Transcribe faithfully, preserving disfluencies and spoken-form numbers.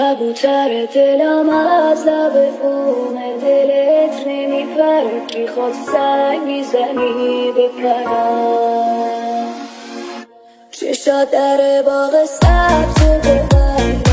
کبوتر دلم از لب بوم دلت نمیپره، میخواد سنگ میزنی بپرم. چشات در باغ سبز ببر